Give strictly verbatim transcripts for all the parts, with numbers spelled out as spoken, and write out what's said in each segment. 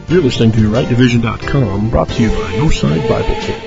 You're listening to right division dot com, brought to you by Northside Bible Church.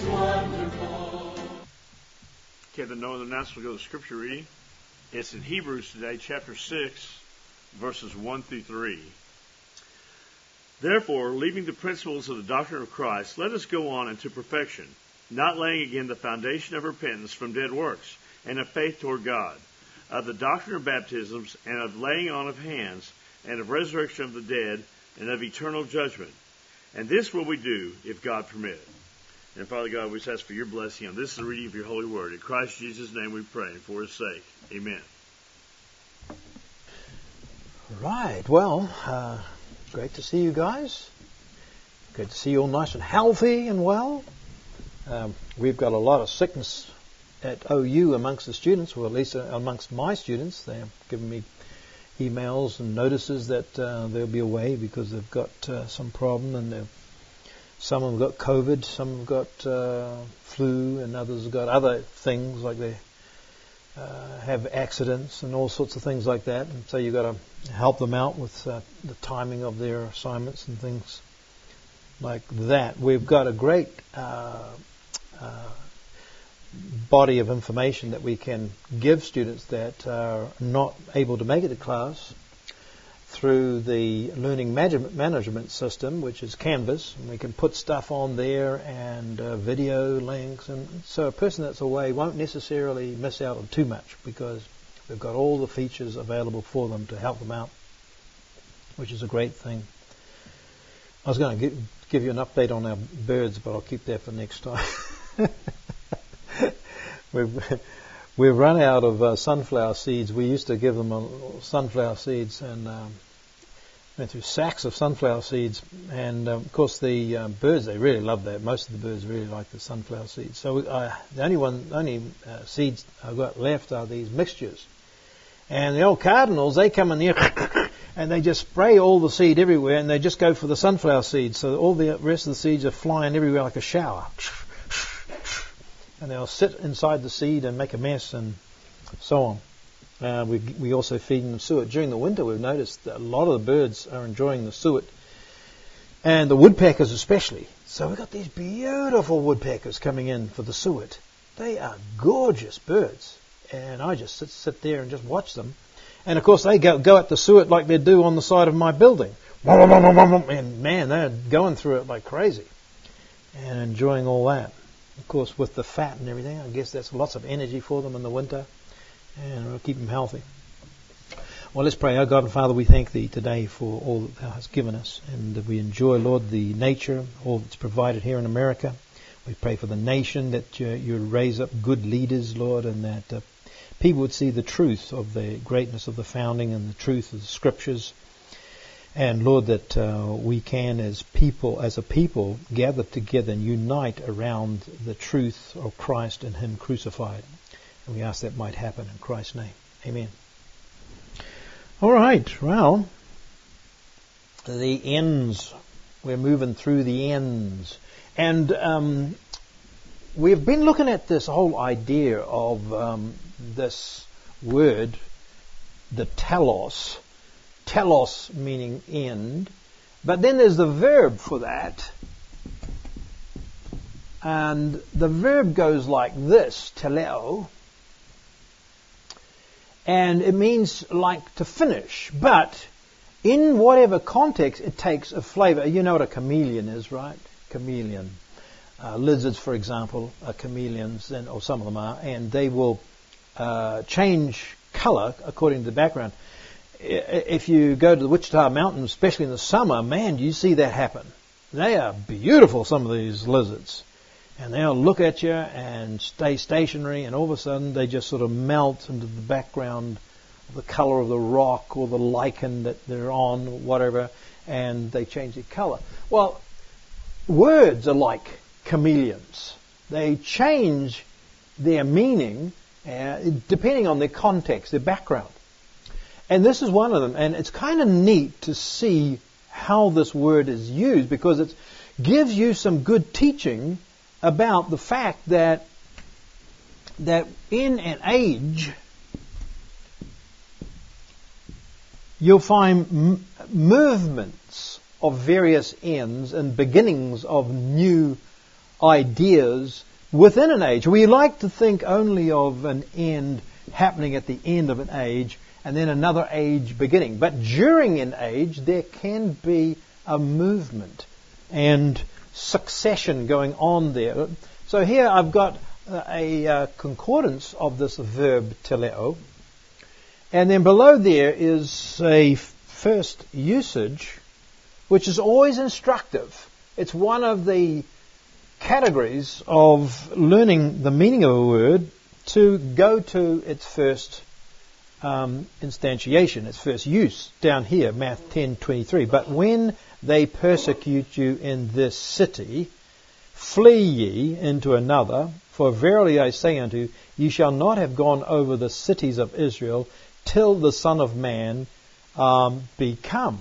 Okay, the Northern National go to scripture reading. It's in Hebrews today, chapter six, verses one through three. Therefore, leaving the principles of the doctrine of Christ, let us go on into perfection, not laying again the foundation of repentance from dead works, and of faith toward God, of the doctrine of baptisms, and of laying on of hands, and of resurrection of the dead, and of eternal judgment. And this will we do, if God permit. And Father God, we just ask for your blessing on this is the reading of your holy word. In Christ Jesus' name we pray, and for his sake. Amen. Right, well, uh, great to see you guys. Good to see you all nice and healthy and well. Um, we've got a lot of sickness at O U amongst the students, or at least amongst my students. They're giving me emails and notices that uh, they'll be away because they've got uh, some problem, and some of them got COVID, some have got uh, flu, and others have got other things like they uh, have accidents and all sorts of things like that. And so you've got to help them out with uh, the timing of their assignments and things like that. We've got a great uh, uh, body of information that we can give students that are not able to make it to class through the learning management system, which is Canvas, and we can put stuff on there and uh, video links, and so a person that's away won't necessarily miss out on too much because we've got all the features available for them to help them out, which is a great thing. I was going to give, give you an update on our birds, but I'll keep that for next time. We've, we've run out of uh, sunflower seeds. We used to give them uh, sunflower seeds, and um, went through sacks of sunflower seeds. And um, of course, the uh, birds, they really love that. Most of the birds really like the sunflower seeds. So uh, the only one, only uh, seeds I've got left are these mixtures. And the old cardinals, they come in there and they just spray all the seed everywhere, and they just go for the sunflower seeds. So all the rest of the seeds are flying everywhere like a shower. And they'll sit inside the seed and make a mess and so on. Uh, we we also feed them suet. During the winter, we've noticed that a lot of the birds are enjoying the suet, and the woodpeckers especially. So we've got these beautiful woodpeckers coming in for the suet. They are gorgeous birds, and I just sit, sit there and just watch them. And of course, they go, go at the suet like they do on the side of my building. And man, they're going through it like crazy and enjoying all that. Of course, with the fat and everything, I guess that's lots of energy for them in the winter, and it'll keep them healthy. Well, let's pray. Our God and Father, we thank Thee today for all that Thou hast given us, and that we enjoy, Lord, the nature, all that's provided here in America. We pray for the nation, that you, you would raise up good leaders, Lord, and that uh, people would see the truth of the greatness of the founding and the truth of the Scriptures. And Lord, that uh, we can, as people, as a people, gather together and unite around the truth of Christ and Him crucified. And we ask that might happen in Christ's name. Amen. All right. Well, the ends. We're moving through the ends, and um, we've been looking at this whole idea of um, this word, the telos. Telos meaning end, but then there's the verb for that, and the verb goes like this, teleo, and it means like to finish, but in whatever context it takes a flavor. You know what a chameleon is, right? Chameleon. Uh, lizards, for example, are chameleons, and, or some of them are, and they will uh, change color according to the background. If you go to the Wichita Mountains, especially in the summer, man, you see that happen. They are beautiful, some of these lizards. And they'll look at you and stay stationary, and all of a sudden they just sort of melt into the background of the color of the rock or the lichen that they're on, or whatever, and they change their color. Well, words are like chameleons. They change their meaning uh, depending on their context, their background. And this is one of them. And it's kind of neat to see how this word is used, because it gives you some good teaching about the fact that that in an age you'll find m- movements of various ends and beginnings of new ideas within an age. We like to think only of an end happening at the end of an age and then another age beginning. But during an age, there can be a movement and succession going on there. So here I've got a, a concordance of this verb teleo. And then below there is a first usage, which is always instructive. It's one of the categories of learning the meaning of a word to go to its first um, instantiation, its first use, down here, Math ten twenty-three. But when they persecute you in this city, flee ye into another, for verily I say unto you, ye shall not have gone over the cities of Israel till the Son of Man um, be come.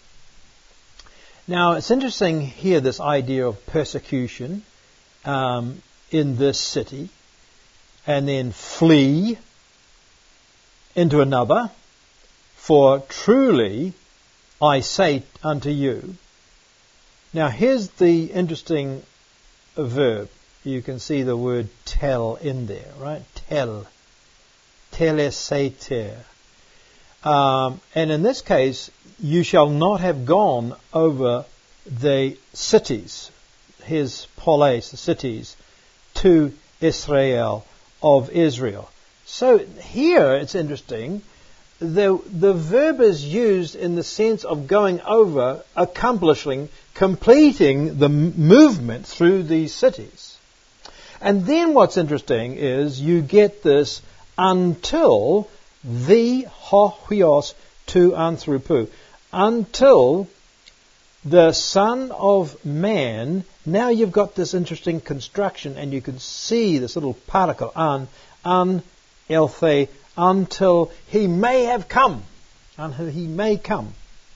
Now, it's interesting here, this idea of persecution um, in this city, and then flee into another, for truly I say unto you. Now, here's the interesting verb. You can see the word tell in there, right? Tell. Teleseter. Um, and in this case, you shall not have gone over the cities, his polis, the cities, to Israel, of Israel. So here it's interesting. The, the verb is used in the sense of going over, accomplishing, completing the movement through these cities. And then what's interesting is you get this until the hohios to anthropo, until the Son of Man. Now you've got this interesting construction, and you can see this little particle, an, an, elthe, until he may have come. Until he may come.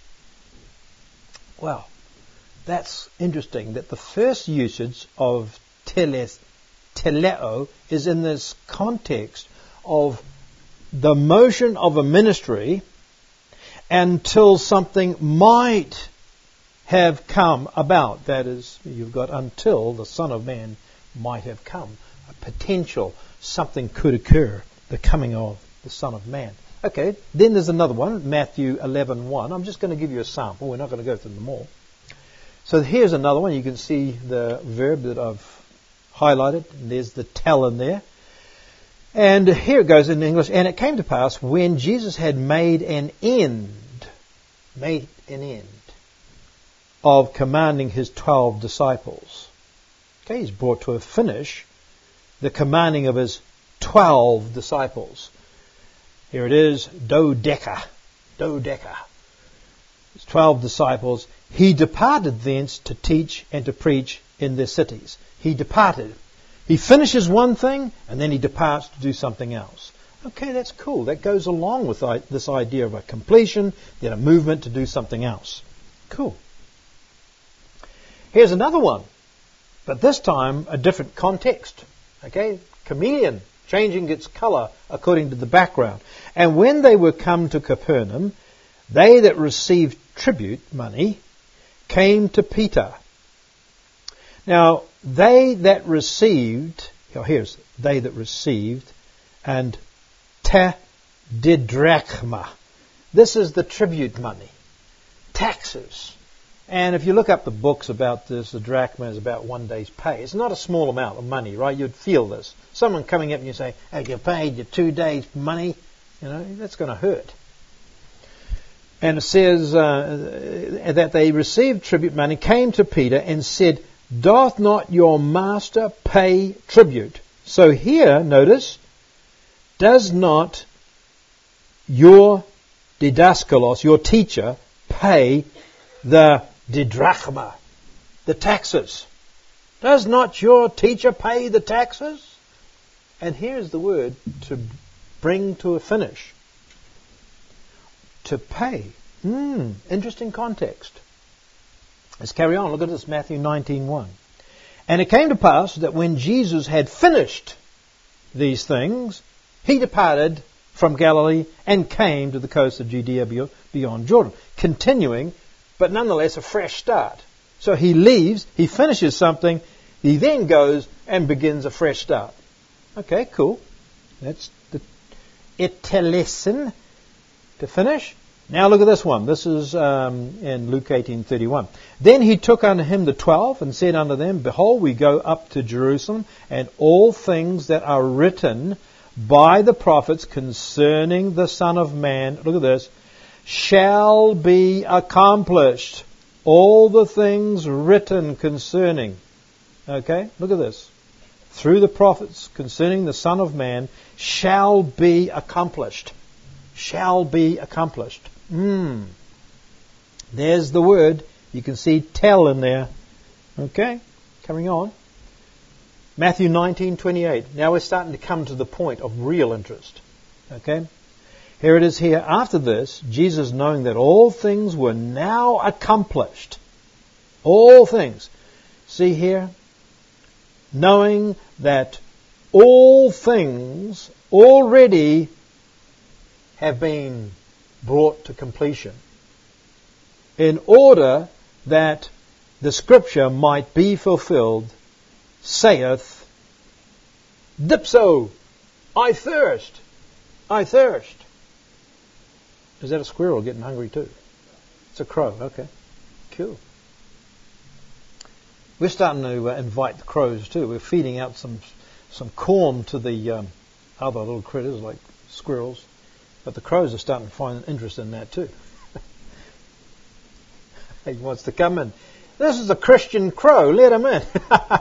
Well, that's interesting that the first usage of teles, teleo is in this context of the motion of a ministry until something might have come about. That is, you've got until the Son of Man might have come. A potential, something could occur, the coming of the Son of Man. Okay, then there's another one, Matthew eleven one. I'm just going to give you a sample. We're not going to go through them all. So here's another one. You can see the verb that I've highlighted. And there's the tell in there. And here it goes in English. And it came to pass when Jesus had made an end, made an end of commanding his twelve disciples. Okay, he's brought to a finish the commanding of his twelve disciples. Here it is, dodeca, dodeca. His twelve disciples. He departed thence to teach and to preach in their cities. He departed. He finishes one thing and then he departs to do something else. Okay, that's cool. That goes along with this idea of a completion, then a movement to do something else. Cool. Here's another one, but this time a different context. Okay, chameleon, changing its colour according to the background. And when they were come to Capernaum, they that received tribute money came to Peter. Now, they that received, oh, here's they that received, and te didrachma. This is the tribute money, taxes. And if you look up the books about this, the drachma is about one day's pay. It's not a small amount of money, right? You'd feel this. Someone coming up and you say, "Hey, you paid your two days' money," you know, that's going to hurt. And it says uh, that they received tribute money, came to Peter and said, "Doth not your master pay tribute?" So here, notice, does not your didaskalos, your teacher, pay the didrachma, the taxes? Does not your teacher pay the taxes? And here's the word, to bring to a finish. To pay. Hmm, interesting context. Let's carry on. Look at this, Matthew nineteen one. And it came to pass that when Jesus had finished these things, he departed from Galilee and came to the coast of Judea beyond Jordan, continuing but nonetheless a fresh start. So he leaves, he finishes something, he then goes and begins a fresh start. Okay, cool. That's the etelesen, to finish. Now look at this one. This is um, in Luke eighteen thirty-one. Then he took unto him the twelve and said unto them, Behold, we go up to Jerusalem, and all things that are written by the prophets concerning the Son of Man, look at this, shall be accomplished. All the things written concerning. Okay, look at this. Through the prophets concerning the Son of Man shall be accomplished. Shall be accomplished. Hmm. There's the word. You can see tell in there. Okay, coming on. Matthew nineteen twenty-eight. Now we're starting to come to the point of real interest. Okay. Here it is here. After this, Jesus, knowing that all things were now accomplished. All things. See here? Knowing that all things already have been brought to completion, in order that the scripture might be fulfilled, saith, Dipso, I thirst, I thirst. Is that a squirrel getting hungry too? It's a crow, okay. Cool. We're starting to uh, invite the crows too. We're feeding out some some corn to the um, other little critters like squirrels. But the crows are starting to find an interest in that too. He wants to come in. This is a Christian crow. Let him in.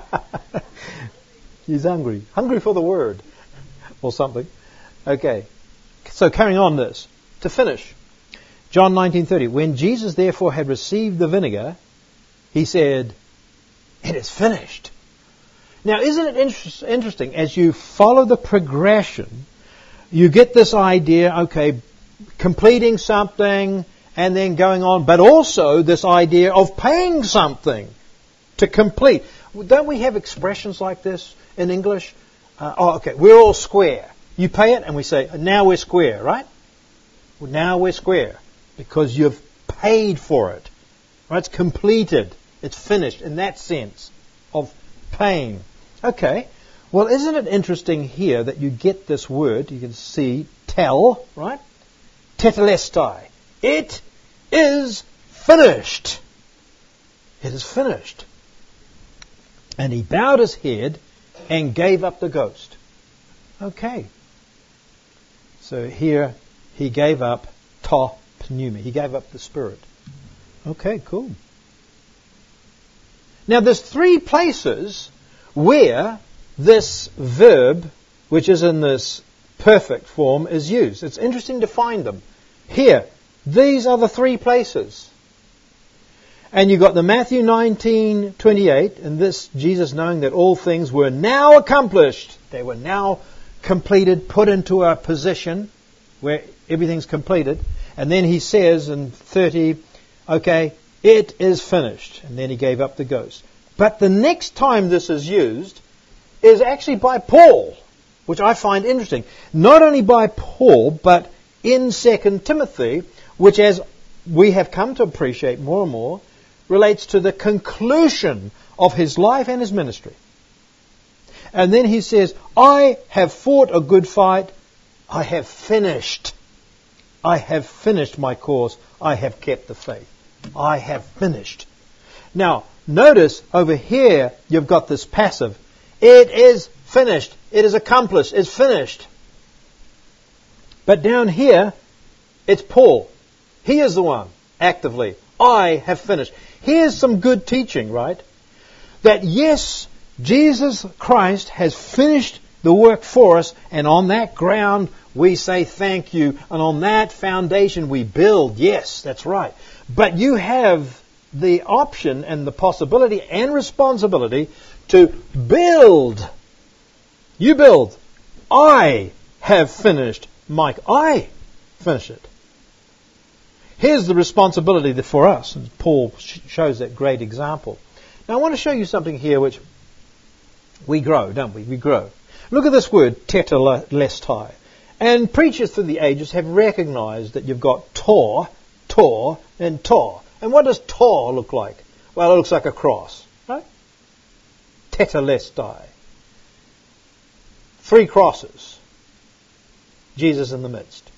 He's hungry. Hungry for the word. Or something. Okay. So carrying on this. To finish. John nineteen thirty. When Jesus therefore had received the vinegar, he said, It is finished. Now isn't it inter- interesting, as you follow the progression, you get this idea, okay, completing something and then going on, but also this idea of paying something to complete. Don't we have expressions like this in English? Uh, oh, okay, we're all square. You pay it and we say, now we're square, right? Well, now we're square because you've paid for it. Right? It's completed. It's finished in that sense of paying. Okay. Well, isn't it interesting here that you get this word, you can see, tell, right? Tetelestai. It is finished. It is finished. And he bowed his head and gave up the ghost. Okay. So here he gave up ta pneumi. He gave up the spirit. Okay, cool. Now there's three places where this verb, which is in this perfect form, is used. It's interesting to find them. Here, these are the three places. And you've got the Matthew nineteen twenty-eight, and this, Jesus knowing that all things were now accomplished. They were now completed, put into a position where everything's completed. And then he says in thirty, okay, it is finished. And then he gave up the ghost. But the next time this is used is actually by Paul, which I find interesting. Not only by Paul, but in Second Timothy, which, as we have come to appreciate more and more, relates to the conclusion of his life and his ministry. And then he says, I have fought a good fight. I have finished. I have finished my course. I have kept the faith. I have finished. Now, notice over here you've got this passive. It is finished. It is accomplished. It's finished. But down here, it's Paul. He is the one, actively. I have finished. Here's some good teaching, right? That yes, Jesus Christ has finished the work for us, and on that ground we say thank you, and on that foundation we build. Yes, that's right. But you have the option and the possibility and responsibility to build. You build. I have finished my... I finish it. Here's the responsibility for us, and Paul shows that great example. Now I want to show you something here which we grow, don't we? We grow. Look at this word, tetelestai. And preachers through the ages have recognized that you've got tor, tor, and tor. And what does Tor look like? Well, it looks like a cross, right? Tetelestai. Three crosses. Jesus in the midst.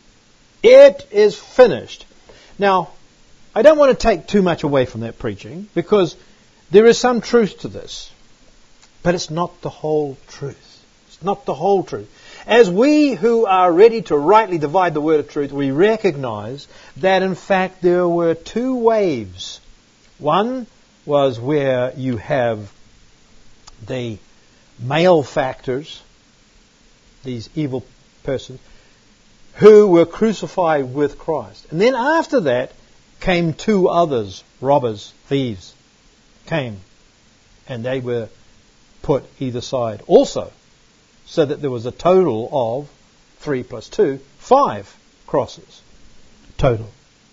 It is finished. Now, I don't want to take too much away from that preaching, because there is some truth to this. But it's not the whole truth. It's not the whole truth. As we who are ready to rightly divide the word of truth, we recognize that in fact there were two waves. One was where you have the malefactors, these evil persons, who were crucified with Christ. And then after that came two others, robbers, thieves, came, and they were put either side also, so that there was a total of three plus two, five crosses total.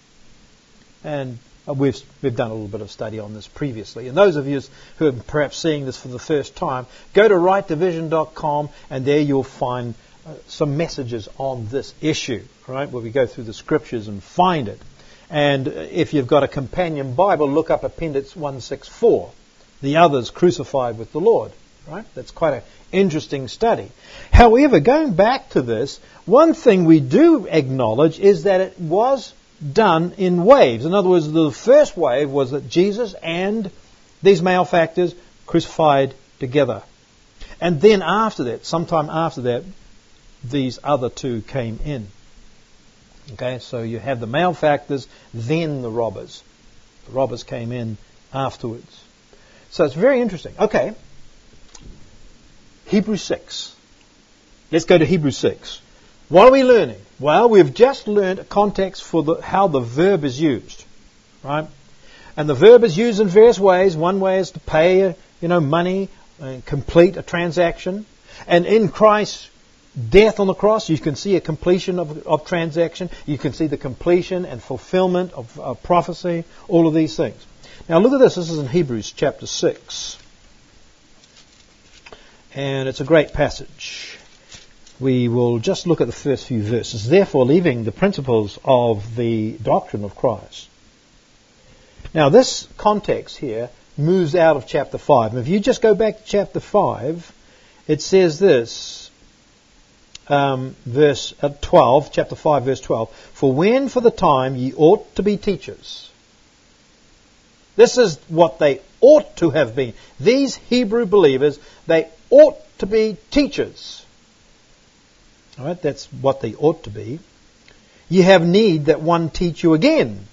And we've we've done a little bit of study on this previously. And those of you who are perhaps seeing this for the first time, go to right division dot com, and there you'll find uh, some messages on this issue, right, where we go through the scriptures and find it. And if you've got a companion Bible, look up Appendix one sixty-four, the others crucified with the Lord. Right? That's quite an interesting study. However, going back to this, one thing we do acknowledge is that it was done in waves. In other words, the first wave was that Jesus and these malefactors crucified together. And then after that, sometime after that, these other two came in. Okay, so you have the malefactors, then the robbers. The robbers came in afterwards. So it's very interesting. Okay. Hebrews six. Let's go to Hebrews six. What are we learning? Well, we've just learned a context for the, how the verb is used, right? And the verb is used in various ways. One way is to pay, you know, money and complete a transaction. And in Christ's death on the cross, you can see a completion of, of transaction. You can see the completion and fulfillment of, of prophecy. All of these things. Now look at this. This is in Hebrews chapter six. And it's a great passage. We will just look at the first few verses. Therefore, leaving the principles of the doctrine of Christ. Now, this context here moves out of chapter five. And if you just go back to chapter five, it says this, um, verse twelve, chapter five, verse twelve. For when for the time ye ought to be teachers. This is what they ought to have been. These Hebrew believers, they ought to be teachers. All right, that's what they ought to be. You have need that one teach you again,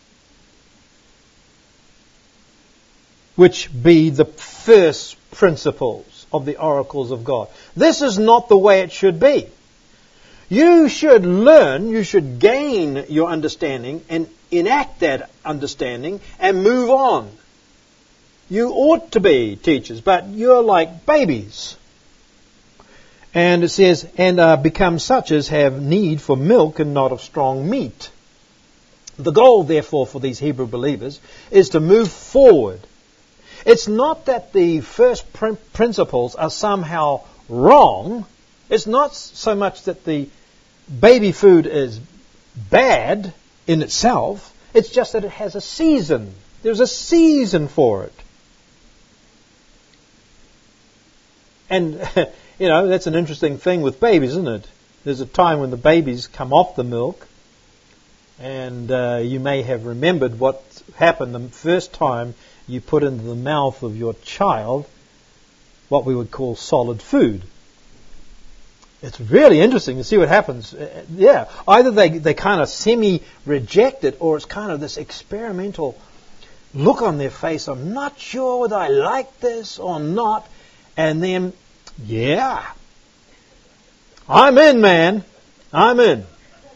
which be the first principles of the oracles of God. This is not the way it should be. You should learn, you should gain your understanding and enact that understanding and move on. You ought to be teachers, but you're like babies. And it says, and uh, become such as have need for milk and not of strong meat. The goal, therefore, for these Hebrew believers is to move forward. It's not that the first pr- principles are somehow wrong. It's not so much that the baby food is bad in itself. It's just that it has a season. There's a season for it. And, you know, that's an interesting thing with babies, isn't it? There's a time when the babies come off the milk, and uh, you may have remembered what happened the first time you put into the mouth of your child what we would call solid food. It's really interesting to see what happens. Uh, yeah, either they, they kind of semi-reject it, or it's kind of this experimental look on their face. I'm not sure whether I like this or not. And then, yeah, I'm in, man. I'm in.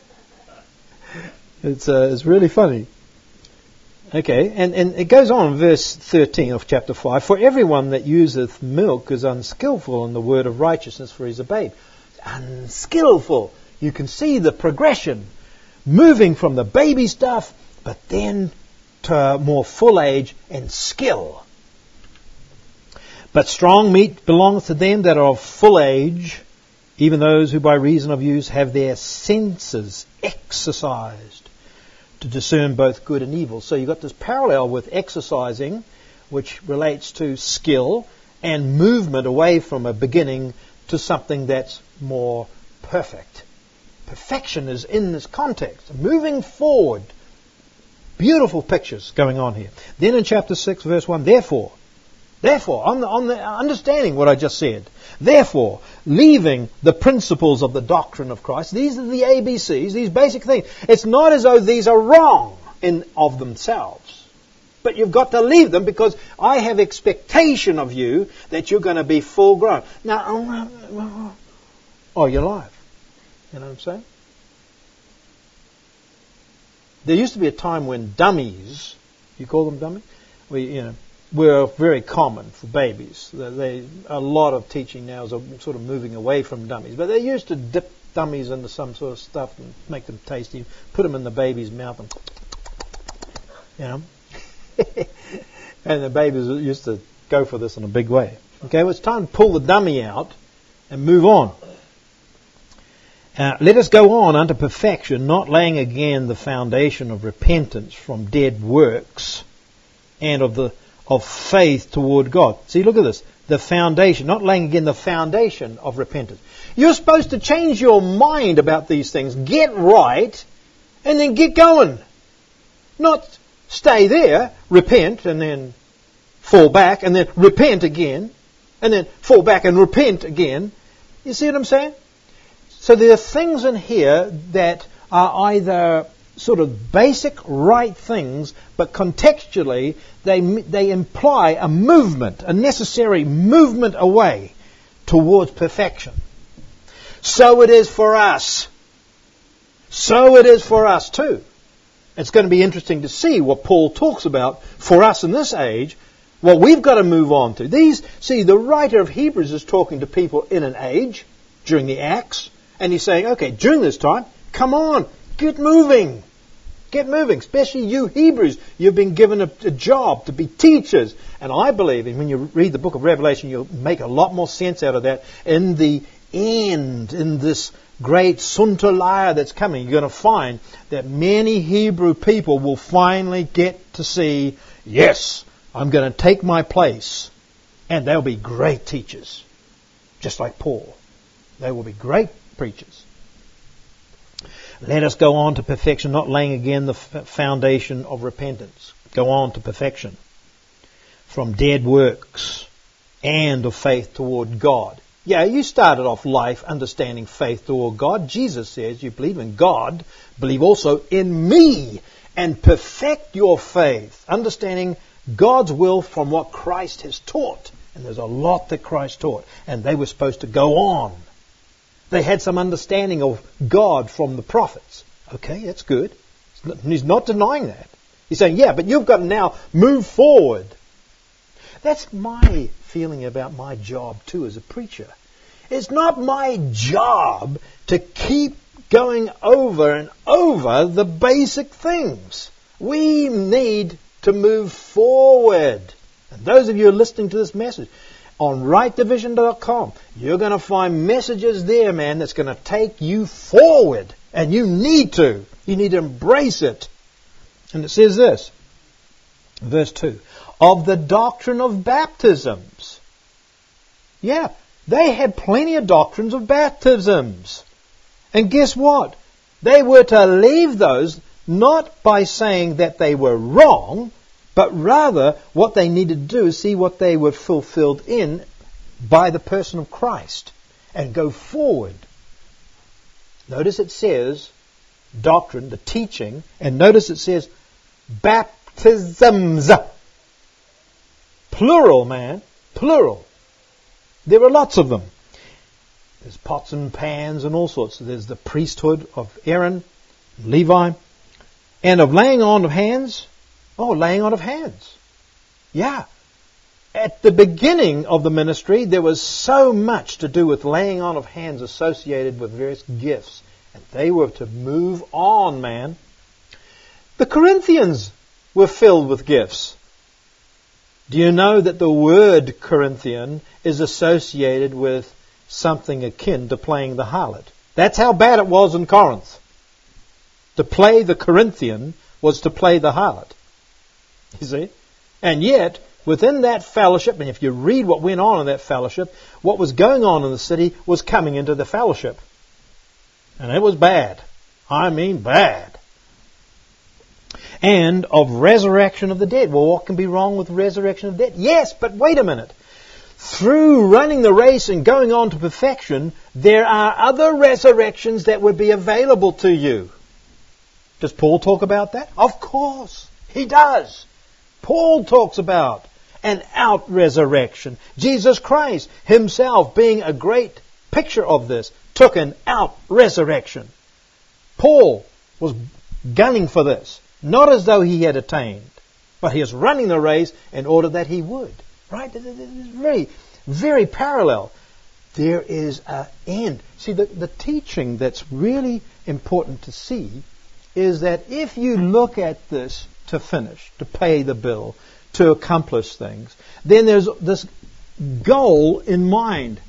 It's uh, it's really funny. Okay, and, and it goes on in verse thirteen of chapter five. For everyone that useth milk is unskillful in the word of righteousness, for he is a babe. Unskillful. You can see the progression, moving from the baby stuff, but then to more full age and skill. But strong meat belongeth to them that are of full age, even those who by reason of use have their senses exercised to discern both good and evil. So you've got this parallel with exercising, which relates to skill and movement away from a beginning to something that's more perfect. Perfection is in this context, moving forward. Beautiful pictures going on here. Then in chapter six, verse one, therefore, therefore, on the, on the understanding what I just said, therefore, leaving the principles of the doctrine of Christ, these are the A B Cs, these basic things. It's not as though these are wrong in of themselves, but you've got to leave them because I have expectation of you that you're going to be full grown. Now, oh, you're alive. You know what I'm saying? There used to be a time when dummies, you call them dummies, we, you know, were very common for babies. They, they, a lot of teaching now is sort of moving away from dummies. But they used to dip dummies into some sort of stuff and make them tasty, put them in the baby's mouth and, you know. And the babies used to go for this in a big way. Okay, well, it's time to pull the dummy out and move on. Uh, let us go on unto perfection, not laying again the foundation of repentance from dead works and of the of faith toward God. See, look at this. The foundation, not laying again the foundation of repentance. You're supposed to change your mind about these things, get right, and then get going. Not stay there, repent, and then fall back, and then repent again, and then fall back and repent again. You see what I'm saying? So there are things in here that are either sort of basic right things, but contextually they they imply a movement, a necessary movement away towards perfection. So it is for us. So it is for us too. It's going to be interesting to see what Paul talks about for us in this age, what we've got to move on to. These, see, the writer of Hebrews is talking to people in an age during the Acts. And he's saying, okay, during this time, come on, get moving. Get moving. Especially you Hebrews, you've been given a, a job to be teachers. And I believe, and when you read the book of Revelation, you'll make a lot more sense out of that. In the end, in this great Suntalaya that's coming, you're going to find that many Hebrew people will finally get to see, yes, I'm going to take my place. And they'll be great teachers. Just like Paul. They will be great preachers. Let us go on to perfection, not laying again the f- foundation of repentance. Go on to perfection. From dead works and of faith toward God. Yeah, you started off life understanding faith toward God. Jesus says you believe in God, believe also in me, and perfect your faith, understanding God's will from what Christ has taught. And there's a lot that Christ taught, and they were supposed to go on. They had some understanding of God from the prophets. Okay, that's good. He's not denying that. He's saying, yeah, but you've got to now move forward. That's my feeling about my job too as a preacher. It's not my job to keep going over and over the basic things. We need to move forward. And those of you who are listening to this message, on right division dot com, you're going to find messages there, man, that's going to take you forward. And you need to. You need to embrace it. And it says this, verse two, of the doctrine of baptisms. Yeah, they had plenty of doctrines of baptisms. And guess what? They were to leave those not by saying that they were wrong, but rather, what they needed to do is see what they were fulfilled in by the person of Christ and go forward. Notice it says doctrine, the teaching, and notice it says baptisms. Plural, man. Plural. There are lots of them. There's pots and pans and all sorts. There's the priesthood of Aaron, Levi, and of laying on of hands. Oh, laying on of hands. Yeah. At the beginning of the ministry, there was so much to do with laying on of hands associated with various gifts. And they were to move on, man. The Corinthians were filled with gifts. Do you know that the word Corinthian is associated with something akin to playing the harlot? That's how bad it was in Corinth. To play the Corinthian was to play the harlot. You see? And yet, within that fellowship, and if you read what went on in that fellowship, what was going on in the city was coming into the fellowship. And it was bad. I mean bad. And of resurrection of the dead. Well, what can be wrong with resurrection of the dead? Yes, but wait a minute. Through running the race and going on to perfection, there are other resurrections that would be available to you. Does Paul talk about that? Of course, he does. Paul talks about an out resurrection. Jesus Christ himself, being a great picture of this, took an out resurrection. Paul was gunning for this, not as though he had attained, but he is running the race in order that he would. Right? It's very, very parallel. There is an end. See, the, the teaching that's really important to see is that if you look at this to finish, to pay the bill, to accomplish things, then there's this goal in mind.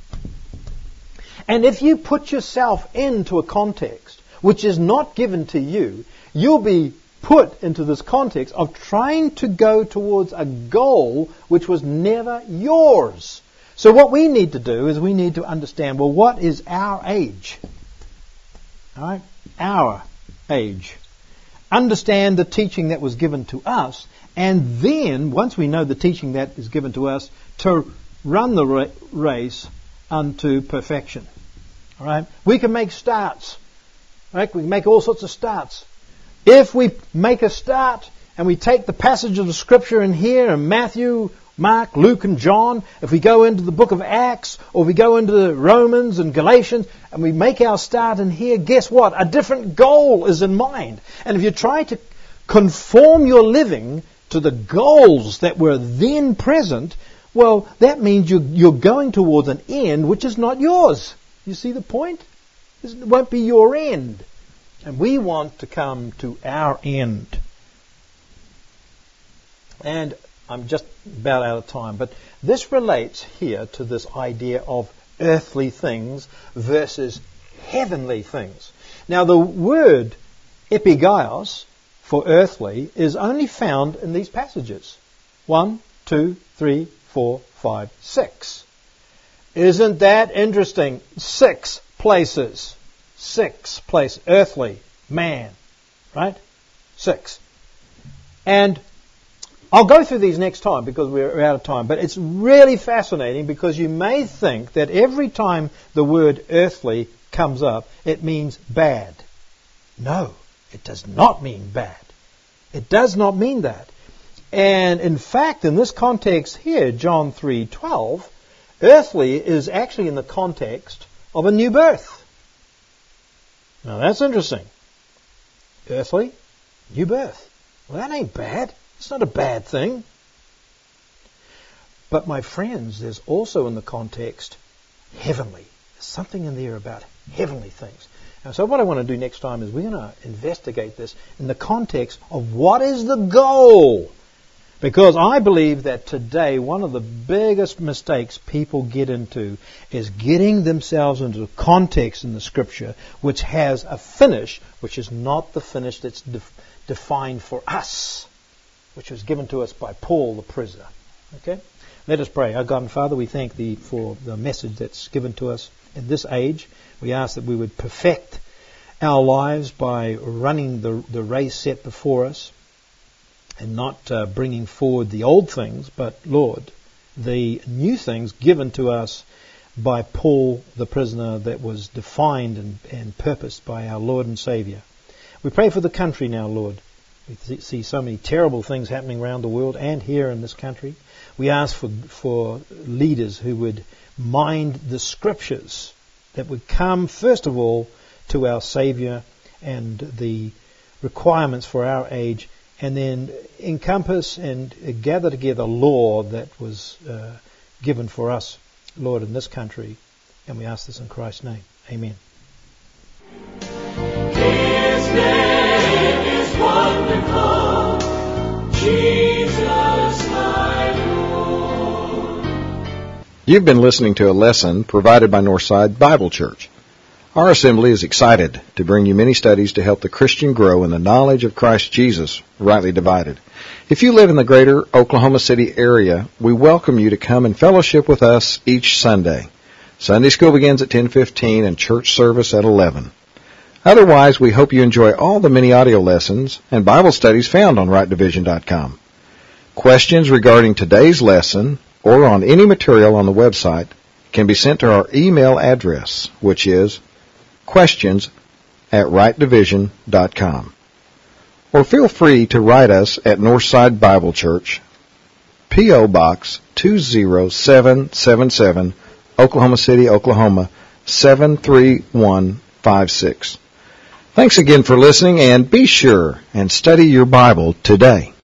And if you put yourself into a context which is not given to you, you'll be put into this context of trying to go towards a goal which was never yours. So what we need to do is we need to understand, well, what is our age? All right? Our age. Understand the teaching that was given to us, and then, once we know the teaching that is given to us, to run the ra- race unto perfection. All right? We can make starts. Right? We can make all sorts of starts. If we make a start and we take the passage of the Scripture in here, in Matthew, Mark, Luke and John, if we go into the book of Acts, or we go into the Romans and Galatians, and we make our start in here, guess what? A different goal is in mind. And if you try to conform your living to the goals that were then present, well, that means you, you're going towards an end which is not yours. You see the point? It won't be your end. And we want to come to our end. And I'm just about out of time, but this relates here to this idea of earthly things versus heavenly things. Now, the word epigeios for earthly is only found in these passages. One, two, three, four, five, six. Isn't that interesting? Six places. Six places. Earthly, man. Right? Six. And I'll go through these next time because we're out of time. But it's really fascinating because you may think that every time the word earthly comes up, it means bad. No, it does not mean bad. It does not mean that. And in fact, in this context here, John three twelve, earthly is actually in the context of a new birth. Now that's interesting. Earthly, new birth. Well, that ain't bad. It's not a bad thing. But my friends, there's also in the context heavenly. There's something in there about heavenly things. And so what I want to do next time is we're going to investigate this in the context of what is the goal. Because I believe that today one of the biggest mistakes people get into is getting themselves into a context in the Scripture which has a finish which is not the finish that's def- defined for us, which was given to us by Paul the prisoner. Okay? Let us pray. Our God and Father, we thank Thee for the message that's given to us in this age. We ask that we would perfect our lives by running the, the race set before us, and not uh, bringing forward the old things, but, Lord, the new things given to us by Paul the prisoner that was defined and, and purposed by our Lord and Saviour. We pray for the country now, Lord. We th- see so many terrible things happening around the world and here in this country. We ask for, for leaders who would mind the Scriptures, that would come, first of all, to our Saviour and the requirements for our age, and then encompass and gather together law that was uh, given for us, Lord, in this country. And we ask this in Christ's name. Amen. His name is wonderful, Jesus my Lord. You've been listening to a lesson provided by Northside Bible Church. Our assembly is excited to bring you many studies to help the Christian grow in the knowledge of Christ Jesus, rightly divided. If you live in the greater Oklahoma City area, we welcome you to come and fellowship with us each Sunday. Sunday school begins at ten fifteen and church service at eleven. Otherwise, we hope you enjoy all the many audio lessons and Bible studies found on right division dot com. Questions regarding today's lesson or on any material on the website can be sent to our email address, which is questions at right division dot com. Or feel free to write us at Northside Bible Church, P O. Box two zero seven seven seven, Oklahoma City, Oklahoma seven three one five six. Thanks again for listening, and be sure and study your Bible today.